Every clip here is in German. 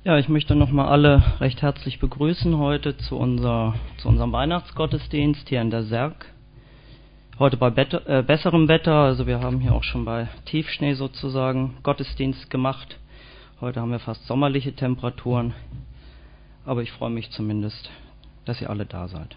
Ja, ich möchte nochmal alle recht herzlich begrüßen heute zu unserem Weihnachtsgottesdienst hier in der Serg. Heute bei besserem Wetter, also wir haben hier auch schon bei Tiefschnee sozusagen Gottesdienst gemacht. Heute haben wir fast sommerliche Temperaturen, aber ich freue mich zumindest, dass ihr alle da seid.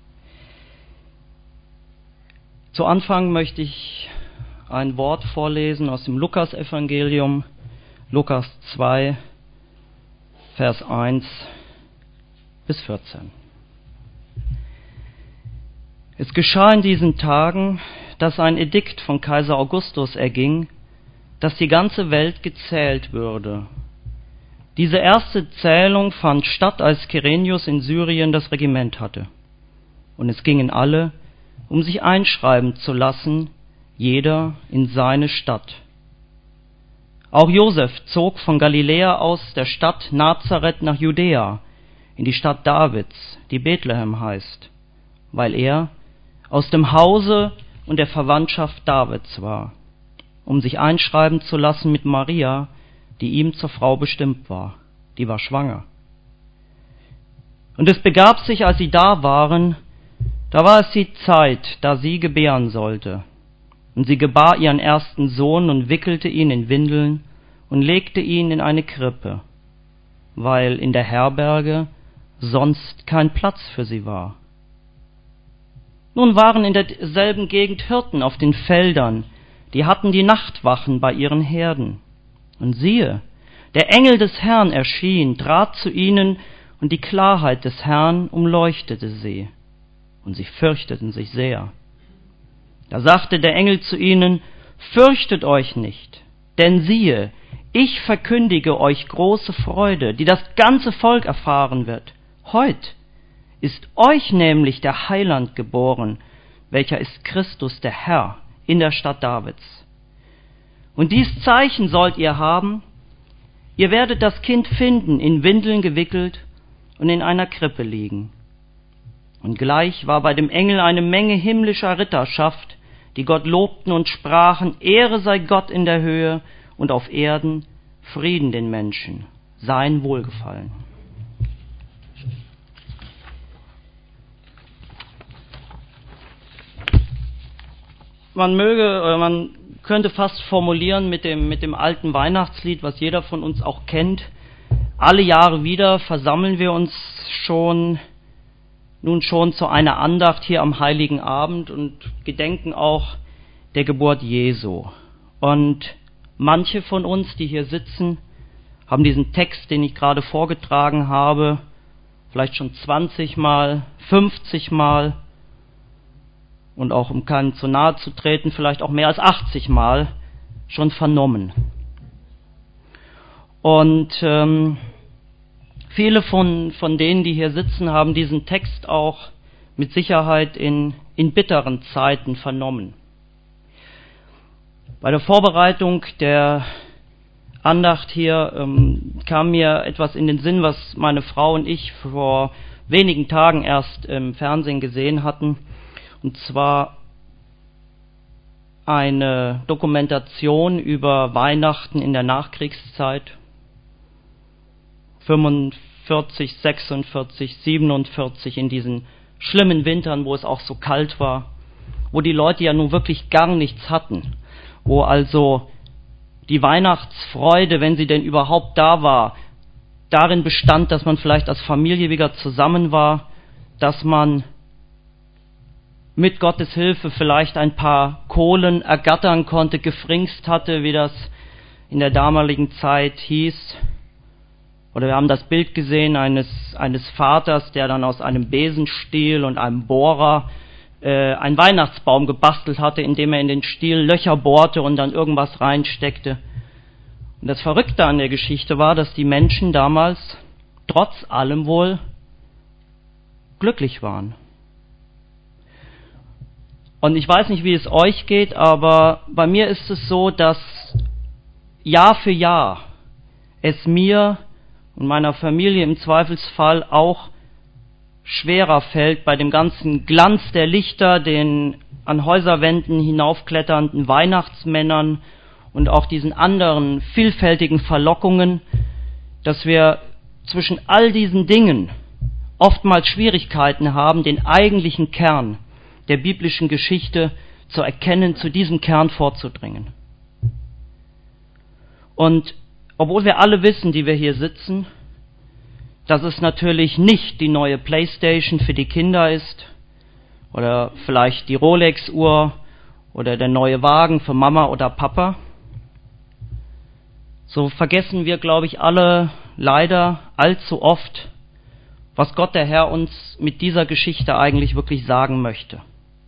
Zu Anfang möchte ich ein Wort vorlesen aus dem Lukas-Evangelium, Lukas 2, Vers 1 bis 14. Es geschah in diesen Tagen, dass ein Edikt von Kaiser Augustus erging, dass die ganze Welt gezählt würde. Diese erste Zählung fand statt, als Kyrenius in Syrien das Regiment hatte. Und es gingen alle, um sich einschreiben zu lassen, jeder in seine Stadt. Auch Josef zog von Galiläa aus der Stadt Nazareth nach Judäa, in die Stadt Davids, die Bethlehem heißt, weil er aus dem Hause und der Verwandtschaft Davids war, um sich einschreiben zu lassen mit Maria, die ihm zur Frau bestimmt war, die war schwanger. Und es begab sich, als sie da waren, da war es die Zeit, da sie gebären sollte. Und sie gebar ihren ersten Sohn und wickelte ihn in Windeln und legte ihn in eine Krippe, weil in der Herberge sonst kein Platz für sie war. Nun waren in derselben Gegend Hirten auf den Feldern, die hatten die Nachtwachen bei ihren Herden. Und siehe, der Engel des Herrn erschien, trat zu ihnen, und die Klarheit des Herrn umleuchtete sie, und sie fürchteten sich sehr. Da sagte der Engel zu ihnen: Fürchtet euch nicht, denn siehe, ich verkündige euch große Freude, die das ganze Volk erfahren wird. Heut ist euch nämlich der Heiland geboren, welcher ist Christus der Herr in der Stadt Davids. Und dies Zeichen sollt ihr haben: Ihr werdet das Kind finden, in Windeln gewickelt und in einer Krippe liegen. Und gleich war bei dem Engel eine Menge himmlischer Ritterschaft, die Gott lobten und sprachen: Ehre sei Gott in der Höhe und auf Erden Frieden den Menschen, sein Wohlgefallen. Man könnte fast formulieren mit dem alten Weihnachtslied, was jeder von uns auch kennt: Alle Jahre wieder versammeln wir uns nun schon zu einer Andacht hier am Heiligen Abend und gedenken auch der Geburt Jesu. Und manche von uns, die hier sitzen, haben diesen Text, den ich gerade vorgetragen habe, vielleicht schon 20 Mal, 50 Mal und auch, um keinem zu nahe zu treten, vielleicht auch mehr als 80 Mal schon vernommen. Und viele von denen, die hier sitzen, haben diesen Text auch mit Sicherheit in bitteren Zeiten vernommen. Bei der Vorbereitung der Andacht hier kam mir etwas in den Sinn, was meine Frau und ich vor wenigen Tagen erst im Fernsehen gesehen hatten. Und zwar eine Dokumentation über Weihnachten in der Nachkriegszeit. 45, 46, 47, in diesen schlimmen Wintern, wo es auch so kalt war, wo die Leute ja nun wirklich gar nichts hatten, wo also die Weihnachtsfreude, wenn sie denn überhaupt da war, darin bestand, dass man vielleicht als Familie wieder zusammen war, dass man mit Gottes Hilfe vielleicht ein paar Kohlen ergattern konnte, gefringst hatte, wie das in der damaligen Zeit hieß. Oder wir haben das Bild gesehen eines Vaters, der dann aus einem Besenstiel und einem Bohrer einen Weihnachtsbaum gebastelt hatte, indem er in den Stiel Löcher bohrte und dann irgendwas reinsteckte. Und das Verrückte an der Geschichte war, dass die Menschen damals trotz allem wohl glücklich waren. Und ich weiß nicht, wie es euch geht, aber bei mir ist es so, dass Jahr für Jahr es mir und meiner Familie im Zweifelsfall auch schwerer fällt, bei dem ganzen Glanz der Lichter, den an Häuserwänden hinaufkletternden Weihnachtsmännern und auch diesen anderen vielfältigen Verlockungen, dass wir zwischen all diesen Dingen oftmals Schwierigkeiten haben, den eigentlichen Kern der biblischen Geschichte zu erkennen, zu diesem Kern vorzudringen. Und obwohl wir alle wissen, die wir hier sitzen, dass es natürlich nicht die neue Playstation für die Kinder ist oder vielleicht die Rolex-Uhr oder der neue Wagen für Mama oder Papa, so vergessen wir, glaube ich, alle leider allzu oft, was Gott der Herr uns mit dieser Geschichte eigentlich wirklich sagen möchte.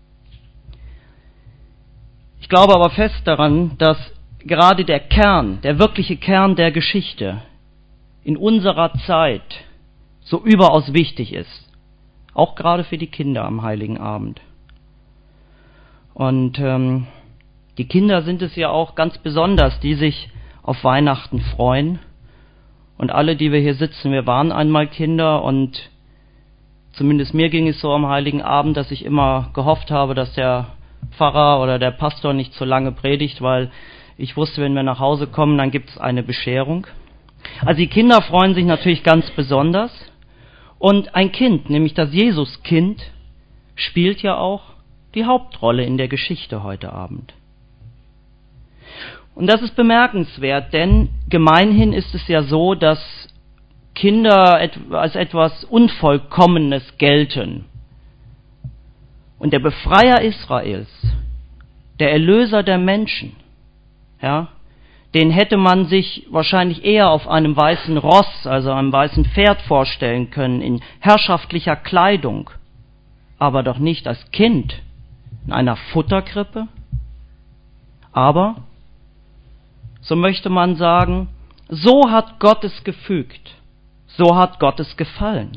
Ich glaube aber fest daran, dass gerade der Kern, der wirkliche Kern der Geschichte in unserer Zeit so überaus wichtig ist. Auch gerade für die Kinder am Heiligen Abend. Und die Kinder sind es ja auch ganz besonders, die sich auf Weihnachten freuen. Und alle, die wir hier sitzen, wir waren einmal Kinder und zumindest mir ging es so am Heiligen Abend, dass ich immer gehofft habe, dass der Pfarrer oder der Pastor nicht zu lange predigt, weil ich wusste, wenn wir nach Hause kommen, dann gibt es eine Bescherung. Also die Kinder freuen sich natürlich ganz besonders. Und ein Kind, nämlich das Jesuskind, spielt ja auch die Hauptrolle in der Geschichte heute Abend. Und das ist bemerkenswert, denn gemeinhin ist es ja so, dass Kinder als etwas Unvollkommenes gelten. Und der Befreier Israels, der Erlöser der Menschen, ja, den hätte man sich wahrscheinlich eher auf einem weißen Ross, also einem weißen Pferd vorstellen können, in herrschaftlicher Kleidung, aber doch nicht als Kind in einer Futterkrippe. Aber, so möchte man sagen, so hat Gott es gefügt, so hat Gott es gefallen.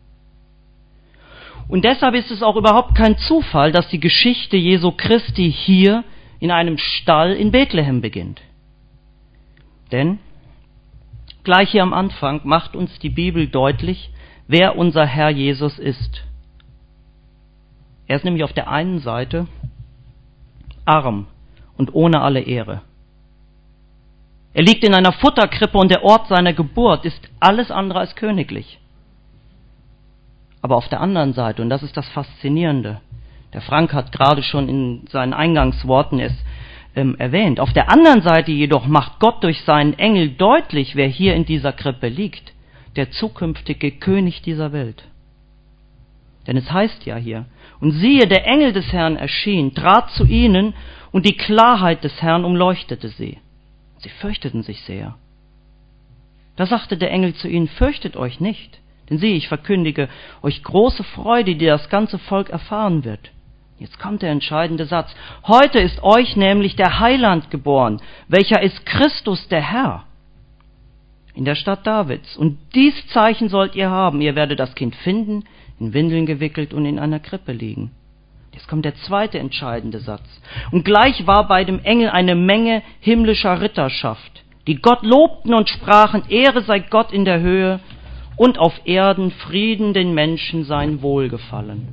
Und deshalb ist es auch überhaupt kein Zufall, dass die Geschichte Jesu Christi hier in einem Stall in Bethlehem beginnt. Denn gleich hier am Anfang macht uns die Bibel deutlich, wer unser Herr Jesus ist. Er ist nämlich auf der einen Seite arm und ohne alle Ehre. Er liegt in einer Futterkrippe und der Ort seiner Geburt ist alles andere als königlich. Aber auf der anderen Seite, und das ist das Faszinierende, der Frank hat gerade schon in seinen Eingangsworten es erwähnt, auf der anderen Seite jedoch macht Gott durch seinen Engel deutlich, wer hier in dieser Krippe liegt, der zukünftige König dieser Welt. Denn es heißt ja hier, und siehe, der Engel des Herrn erschien, trat zu ihnen, und die Klarheit des Herrn umleuchtete sie. Sie fürchteten sich sehr. Da sagte der Engel zu ihnen, fürchtet euch nicht, denn siehe, ich verkündige euch große Freude, die das ganze Volk erfahren wird. Jetzt kommt der entscheidende Satz. Heute ist euch nämlich der Heiland geboren, welcher ist Christus der Herr, in der Stadt Davids. Und dies Zeichen sollt ihr haben, ihr werdet das Kind finden, in Windeln gewickelt und in einer Krippe liegen. Jetzt kommt der zweite entscheidende Satz. Und gleich war bei dem Engel eine Menge himmlischer Ritterschaft, die Gott lobten und sprachen, Ehre sei Gott in der Höhe und auf Erden Frieden den Menschen sein Wohlgefallen.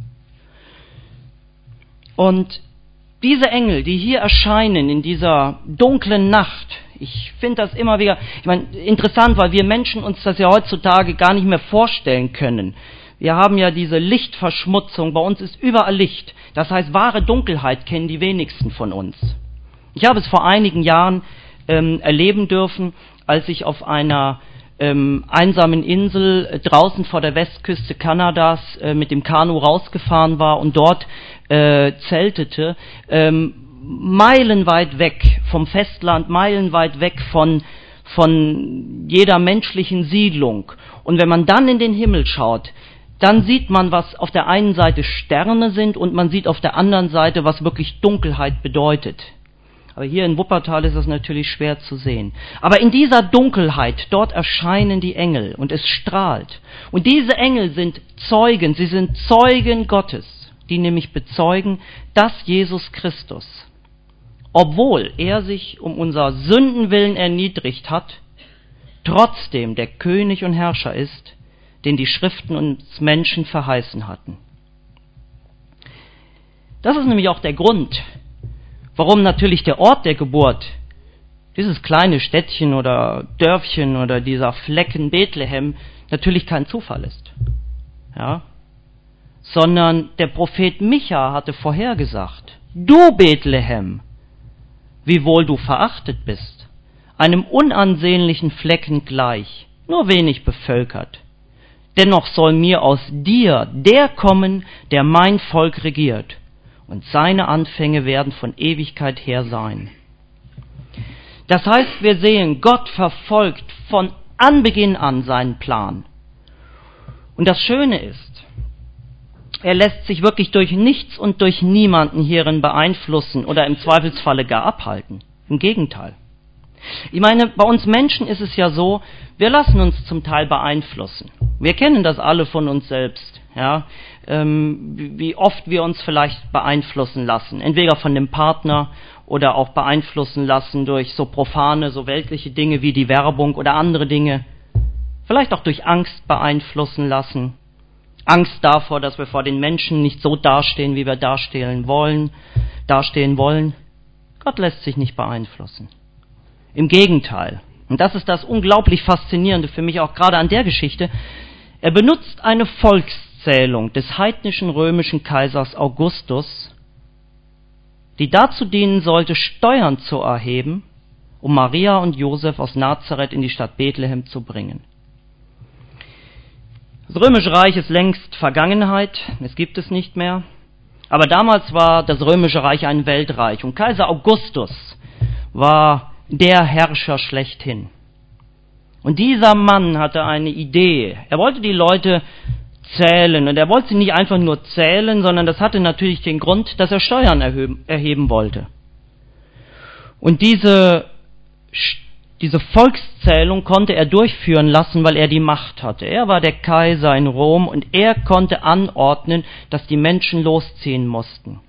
Und diese Engel, die hier erscheinen in dieser dunklen Nacht, ich finde das immer wieder, interessant, weil wir Menschen uns das ja heutzutage gar nicht mehr vorstellen können. Wir haben ja diese Lichtverschmutzung, bei uns ist überall Licht. Das heißt, wahre Dunkelheit kennen die wenigsten von uns. Ich habe es vor einigen Jahren erleben dürfen, als ich auf einer einsamen Insel draußen vor der Westküste Kanadas mit dem Kanu rausgefahren war und dort zeltete, meilenweit weg vom Festland, meilenweit weg von jeder menschlichen Siedlung. Und wenn man dann in den Himmel schaut, dann sieht man, was auf der einen Seite Sterne sind und man sieht auf der anderen Seite, was wirklich Dunkelheit bedeutet. Aber hier in Wuppertal ist das natürlich schwer zu sehen. Aber in dieser Dunkelheit, dort erscheinen die Engel und es strahlt. Und diese Engel sind Zeugen, sie sind Zeugen Gottes, die nämlich bezeugen, dass Jesus Christus, obwohl er sich um unser Sünden willen erniedrigt hat, trotzdem der König und Herrscher ist, den die Schriften uns Menschen verheißen hatten. Das ist nämlich auch der Grund, warum natürlich der Ort der Geburt dieses kleine Städtchen oder Dörfchen oder dieser Flecken Bethlehem natürlich kein Zufall ist. Ja? Sondern der Prophet Micha hatte vorhergesagt, du Bethlehem, wiewohl du verachtet bist, einem unansehnlichen Flecken gleich, nur wenig bevölkert. Dennoch soll mir aus dir der kommen, der mein Volk regiert, und seine Anfänge werden von Ewigkeit her sein. Das heißt, wir sehen, Gott verfolgt von Anbeginn an seinen Plan. Und das Schöne ist, er lässt sich wirklich durch nichts und durch niemanden hierin beeinflussen oder im Zweifelsfalle gar abhalten. Im Gegenteil. Ich meine, bei uns Menschen ist es ja so, wir lassen uns zum Teil beeinflussen. Wir kennen das alle von uns selbst, ja, wie oft wir uns vielleicht beeinflussen lassen, entweder von dem Partner oder auch beeinflussen lassen durch so profane, so weltliche Dinge wie die Werbung oder andere Dinge, vielleicht auch durch Angst beeinflussen lassen, Angst davor, dass wir vor den Menschen nicht so dastehen, wie wir dastehen wollen. Gott lässt sich nicht beeinflussen. Im Gegenteil. Und das ist das unglaublich Faszinierende für mich auch gerade an der Geschichte. Er benutzt eine Volkszählung des heidnischen römischen Kaisers Augustus, die dazu dienen sollte, Steuern zu erheben, um Maria und Josef aus Nazareth in die Stadt Bethlehem zu bringen. Das Römische Reich ist längst Vergangenheit, es gibt es nicht mehr. Aber damals war das Römische Reich ein Weltreich und Kaiser Augustus war der Herrscher schlechthin. Und dieser Mann hatte eine Idee. Er wollte die Leute zählen und er wollte sie nicht einfach nur zählen, sondern das hatte natürlich den Grund, dass er Steuern erheben wollte. Und diese Volkszählung konnte er durchführen lassen, weil er die Macht hatte. Er war der Kaiser in Rom und er konnte anordnen, dass die Menschen losziehen mussten.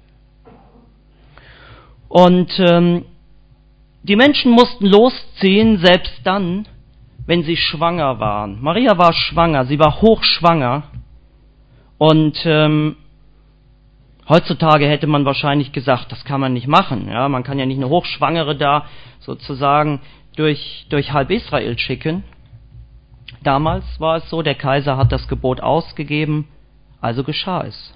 Und die Menschen mussten losziehen, selbst dann, wenn sie schwanger waren. Maria war schwanger, sie war hochschwanger. Und heutzutage hätte man wahrscheinlich gesagt, das kann man nicht machen. Ja, man kann ja nicht eine Hochschwangere da sozusagen durch halb Israel schicken. Damals war es so, der Kaiser hat das Gebot ausgegeben, also geschah es.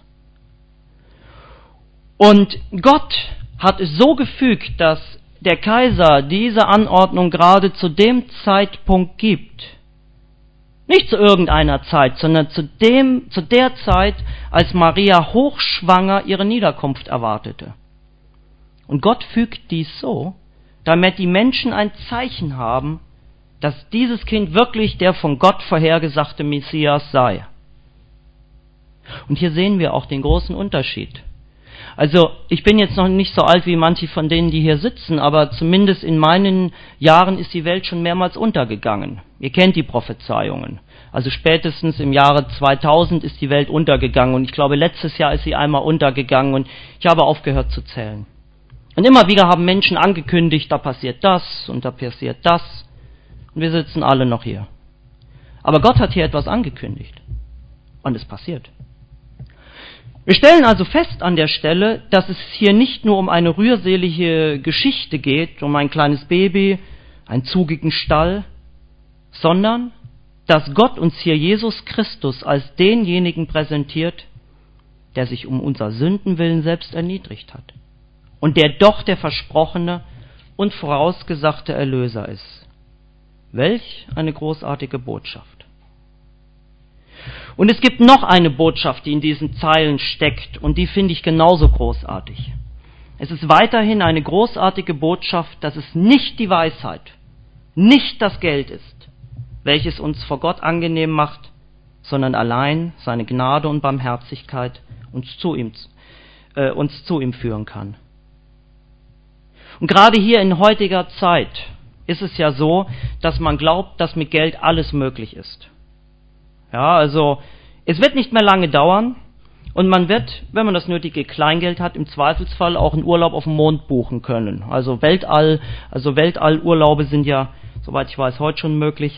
Und Gott hat es so gefügt, dass der Kaiser diese Anordnung gerade zu dem Zeitpunkt gibt. Nicht zu irgendeiner Zeit, sondern zu der Zeit, als Maria hochschwanger ihre Niederkunft erwartete. Und Gott fügt dies so, damit die Menschen ein Zeichen haben, dass dieses Kind wirklich der von Gott vorhergesagte Messias sei. Und hier sehen wir auch den großen Unterschied. Also ich bin jetzt noch nicht so alt wie manche von denen, die hier sitzen, aber zumindest in meinen Jahren ist die Welt schon mehrmals untergegangen. Ihr kennt die Prophezeiungen. Also spätestens im Jahre 2000 ist die Welt untergegangen und ich glaube letztes Jahr ist sie einmal untergegangen und ich habe aufgehört zu zählen. Und immer wieder haben Menschen angekündigt, da passiert das und da passiert das und wir sitzen alle noch hier. Aber Gott hat hier etwas angekündigt und es passiert. Wir stellen also fest an der Stelle, dass es hier nicht nur um eine rührselige Geschichte geht, um ein kleines Baby, einen zugigen Stall, sondern dass Gott uns hier Jesus Christus als denjenigen präsentiert, der sich um unser Sünden willen selbst erniedrigt hat und der doch der versprochene und vorausgesagte Erlöser ist. Welch eine großartige Botschaft. Und es gibt noch eine Botschaft, die in diesen Zeilen steckt und die finde ich genauso großartig. Es ist weiterhin eine großartige Botschaft, dass es nicht die Weisheit, nicht das Geld ist, welches uns vor Gott angenehm macht, sondern allein seine Gnade und Barmherzigkeit uns zu ihm führen kann. Und gerade hier in heutiger Zeit ist es ja so, dass man glaubt, dass mit Geld alles möglich ist. Ja, also es wird nicht mehr lange dauern und man wird, wenn man das nötige Kleingeld hat, im Zweifelsfall auch einen Urlaub auf dem Mond buchen können. Also Weltallurlaube sind ja, soweit ich weiß, heute schon möglich.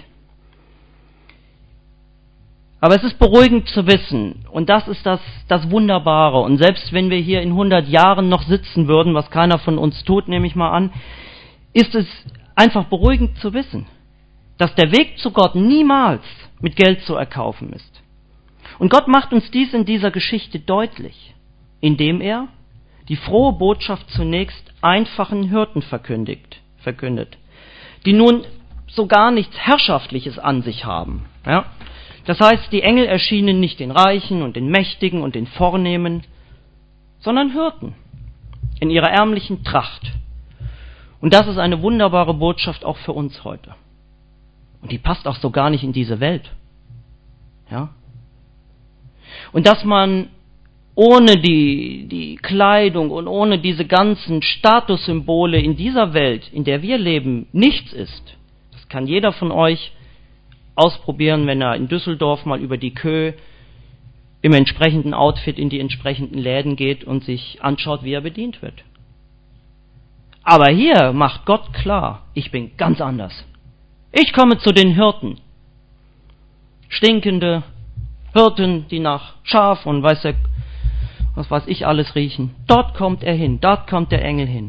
Aber es ist beruhigend zu wissen, und das ist das Wunderbare, und selbst wenn wir hier in 100 Jahren noch sitzen würden, was keiner von uns tut, nehme ich mal an, ist es einfach beruhigend zu wissen, dass der Weg zu Gott niemals mit Geld zu erkaufen ist. Und Gott macht uns dies in dieser Geschichte deutlich, indem er die frohe Botschaft zunächst einfachen Hirten verkündet, die nun so gar nichts Herrschaftliches an sich haben. Ja? Das heißt, die Engel erschienen nicht den Reichen und den Mächtigen und den Vornehmen, sondern Hirten in ihrer ärmlichen Tracht. Und das ist eine wunderbare Botschaft auch für uns heute. Und die passt auch so gar nicht in diese Welt. Ja? Und dass man ohne die Kleidung und ohne diese ganzen Statussymbole in dieser Welt, in der wir leben, nichts ist, das kann jeder von euch ausprobieren, wenn er in Düsseldorf mal über die Kö im entsprechenden Outfit in die entsprechenden Läden geht und sich anschaut, wie er bedient wird. Aber hier macht Gott klar, ich bin ganz anders. Ich komme zu den Hirten. Stinkende Hirten, die nach Schaf und was weiß ich alles riechen. Dort kommt er hin, dort kommt der Engel hin.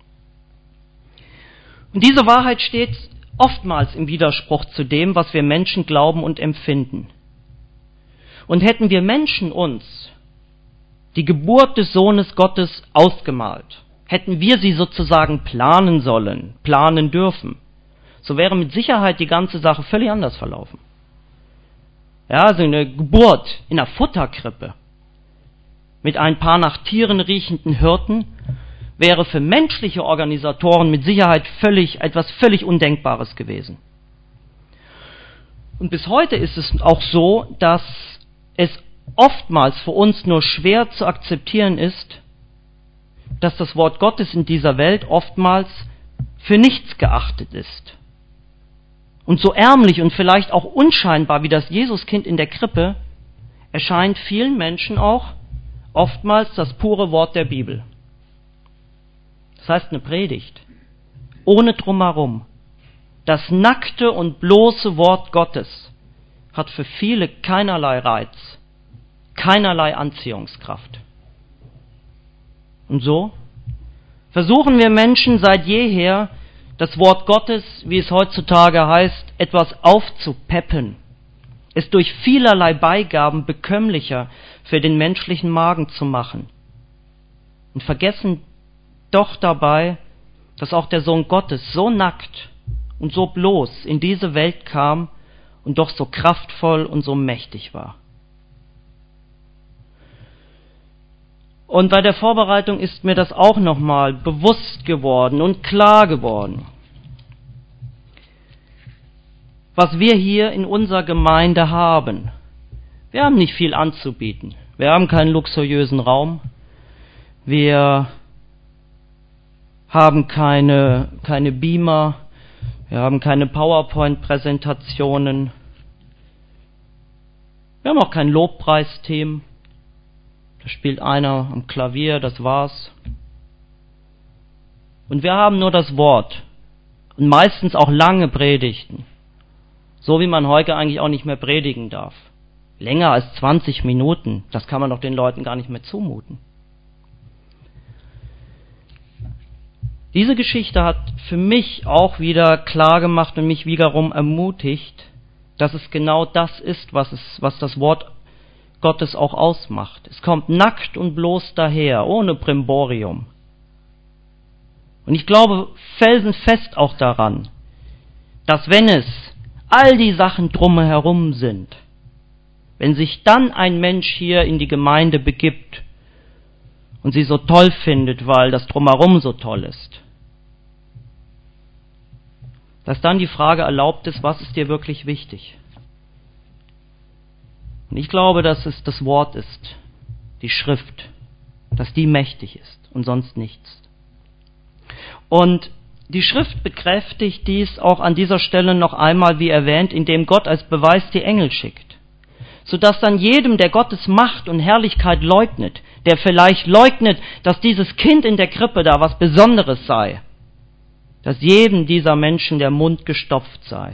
Und diese Wahrheit steht oftmals im Widerspruch zu dem, was wir Menschen glauben und empfinden. Und hätten wir Menschen uns die Geburt des Sohnes Gottes ausgemalt, hätten wir sie sozusagen planen sollen, planen dürfen, so wäre mit Sicherheit die ganze Sache völlig anders verlaufen. Ja, also eine Geburt in einer Futterkrippe mit ein paar nach Tieren riechenden Hirten wäre für menschliche Organisatoren mit Sicherheit etwas völlig Undenkbares gewesen. Und bis heute ist es auch so, dass es oftmals für uns nur schwer zu akzeptieren ist, dass das Wort Gottes in dieser Welt oftmals für nichts geachtet ist. Und so ärmlich und vielleicht auch unscheinbar wie das Jesuskind in der Krippe, erscheint vielen Menschen auch oftmals das pure Wort der Bibel. Das heißt eine Predigt, ohne Drumherum. Das nackte und bloße Wort Gottes hat für viele keinerlei Reiz, keinerlei Anziehungskraft. Und so versuchen wir Menschen seit jeher, das Wort Gottes, wie es heutzutage heißt, etwas aufzupeppen, es durch vielerlei Beigaben bekömmlicher für den menschlichen Magen zu machen und vergessen doch dabei, dass auch der Sohn Gottes so nackt und so bloß in diese Welt kam und doch so kraftvoll und so mächtig war. Und bei der Vorbereitung ist mir das auch nochmal bewusst geworden und klar geworden, was wir hier in unserer Gemeinde haben. Wir haben nicht viel anzubieten. Wir haben keinen luxuriösen Raum. Wir haben keine Beamer. Wir haben keine PowerPoint-Präsentationen. Wir haben auch kein Lobpreisthemen. Da spielt einer am Klavier, das war's. Und wir haben nur das Wort. Und meistens auch lange Predigten. So wie man heute eigentlich auch nicht mehr predigen darf. Länger als 20 Minuten, das kann man doch den Leuten gar nicht mehr zumuten. Diese Geschichte hat für mich auch wieder klar gemacht und mich wiederum ermutigt, dass es genau das ist, was das Wort Gottes auch ausmacht. Es kommt nackt und bloß daher, ohne Brimborium. Und ich glaube felsenfest auch daran, dass wenn es all die Sachen drumherum sind, wenn sich dann ein Mensch hier in die Gemeinde begibt und sie so toll findet, weil das drumherum so toll ist, dass dann die Frage erlaubt ist, was ist dir wirklich wichtig? Und ich glaube, dass es das Wort ist, die Schrift, dass die mächtig ist und sonst nichts. Und die Schrift bekräftigt dies auch an dieser Stelle noch einmal, wie erwähnt, indem Gott als Beweis die Engel schickt, sodass dann jedem, der Gottes Macht und Herrlichkeit leugnet, der vielleicht leugnet, dass dieses Kind in der Krippe da was Besonderes sei, dass jedem dieser Menschen der Mund gestopft sei.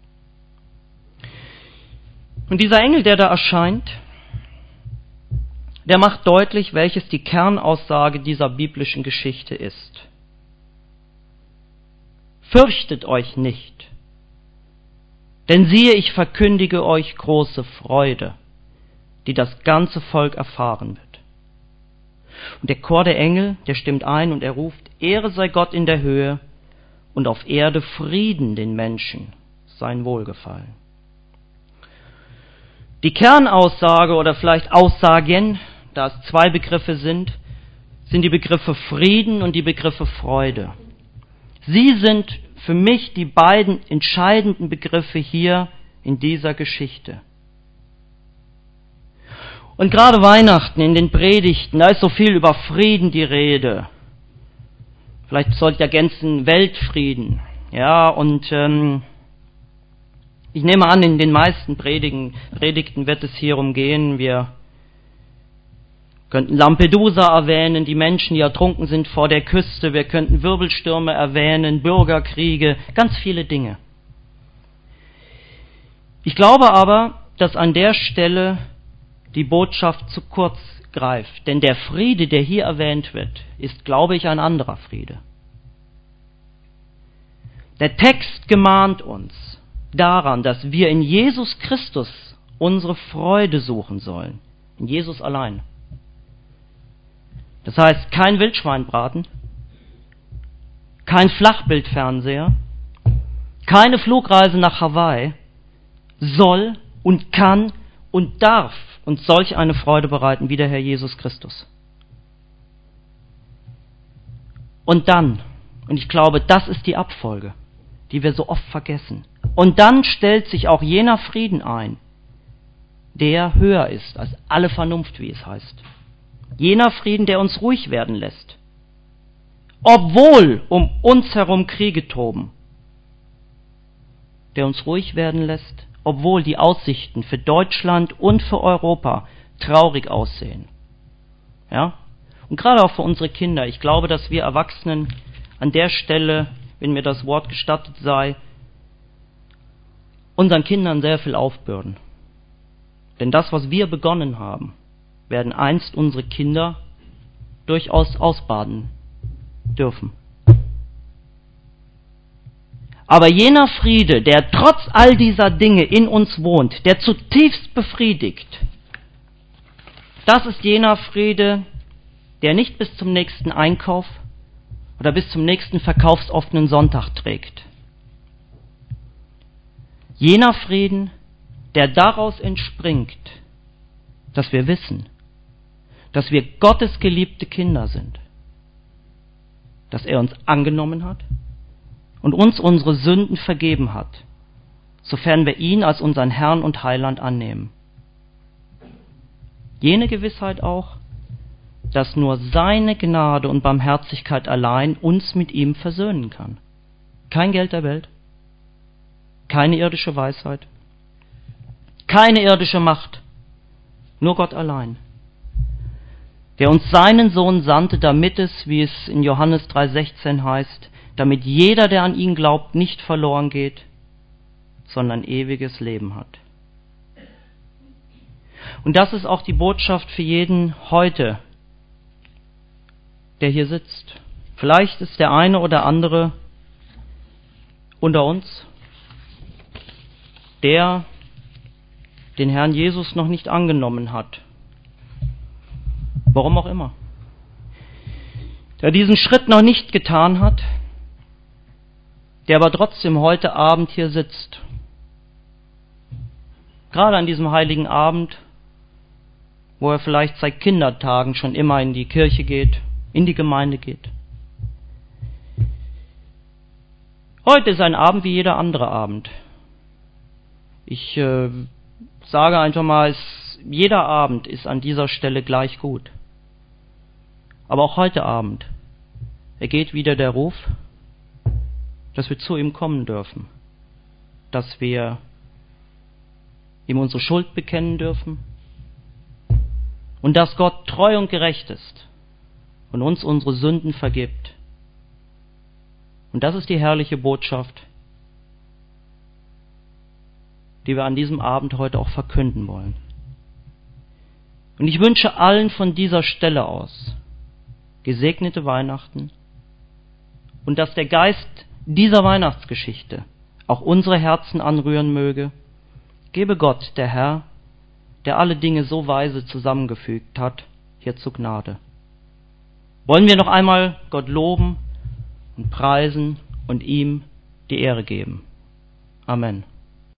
Und dieser Engel, der da erscheint, der macht deutlich, welches die Kernaussage dieser biblischen Geschichte ist. fürchtet euch nicht. Denn siehe, ich verkündige euch große Freude, die das ganze Volk erfahren wird. Und der Chor der Engel, der stimmt ein und er ruft, Ehre sei Gott in der Höhe und auf Erde Frieden den Menschen, sein Wohlgefallen. Die Kernaussage oder vielleicht Aussagen, da es zwei Begriffe sind die Begriffe Frieden und die Begriffe Freude. Sie sind für mich die beiden entscheidenden Begriffe hier in dieser Geschichte. Und gerade Weihnachten in den Predigten, da ist so viel über Frieden die Rede. Vielleicht sollte ja ergänzen Weltfrieden. Ja, und ich nehme an, in den meisten Predigten wird es hierum gehen. Wir könnten Lampedusa erwähnen, die Menschen, die ertrunken sind vor der Küste. Wir könnten Wirbelstürme erwähnen, Bürgerkriege, ganz viele Dinge. Ich glaube aber, dass an der Stelle die Botschaft zu kurz greift. Denn der Friede, der hier erwähnt wird, ist, glaube ich, ein anderer Friede. Der Text gemahnt uns daran, dass wir in Jesus Christus unsere Freude suchen sollen. In Jesus allein. Das heißt, kein Wildschweinbraten, kein Flachbildfernseher, keine Flugreise nach Hawaii soll und kann und darf uns solch eine Freude bereiten wie der Herr Jesus Christus. Und dann, und ich glaube, das ist die Abfolge, die wir so oft vergessen, und dann stellt sich auch jener Frieden ein, der höher ist als alle Vernunft, wie es heißt. Jener Frieden, der uns ruhig werden lässt, obwohl um uns herum Kriege toben, der uns ruhig werden lässt, obwohl die Aussichten für Deutschland und für Europa traurig aussehen. Ja? Und gerade auch für unsere Kinder. Ich glaube, dass wir Erwachsenen an der Stelle, wenn mir das Wort gestattet sei, unseren Kindern sehr viel aufbürden. Denn das, was wir begonnen haben, werden einst unsere Kinder durchaus ausbaden dürfen. Aber jener Friede, der trotz all dieser Dinge in uns wohnt, der zutiefst befriedigt, das ist jener Friede, der nicht bis zum nächsten Einkauf oder bis zum nächsten verkaufsoffenen Sonntag trägt. Jener Frieden, der daraus entspringt, dass wir wissen, dass wir Gottes geliebte Kinder sind, dass er uns angenommen hat und uns unsere Sünden vergeben hat, sofern wir ihn als unseren Herrn und Heiland annehmen. Jene Gewissheit auch, dass nur seine Gnade und Barmherzigkeit allein uns mit ihm versöhnen kann. Kein Geld der Welt, keine irdische Weisheit, keine irdische Macht, nur Gott allein, der uns seinen Sohn sandte, damit es, wie es in Johannes 3,16 heißt, damit jeder, der an ihn glaubt, nicht verloren geht, sondern ewiges Leben hat. Und das ist auch die Botschaft für jeden heute, der hier sitzt. Vielleicht ist der eine oder andere unter uns, der den Herrn Jesus noch nicht angenommen hat. Warum auch immer. Der diesen Schritt noch nicht getan hat, der aber trotzdem heute Abend hier sitzt. Gerade an diesem heiligen Abend, wo er vielleicht seit Kindertagen schon immer in die Kirche geht, in die Gemeinde geht. Heute ist ein Abend wie jeder andere Abend. Ich sage einfach mal, jeder Abend ist an dieser Stelle gleich gut. Aber auch heute Abend ergeht wieder der Ruf, dass wir zu ihm kommen dürfen, dass wir ihm unsere Schuld bekennen dürfen und dass Gott treu und gerecht ist und uns unsere Sünden vergibt. Und das ist die herrliche Botschaft, die wir an diesem Abend heute auch verkünden wollen. Und ich wünsche allen von dieser Stelle aus gesegnete Weihnachten und dass der Geist dieser Weihnachtsgeschichte auch unsere Herzen anrühren möge, gebe Gott, der Herr, der alle Dinge so weise zusammengefügt hat, hierzu Gnade. Wollen wir noch einmal Gott loben und preisen und ihm die Ehre geben. Amen.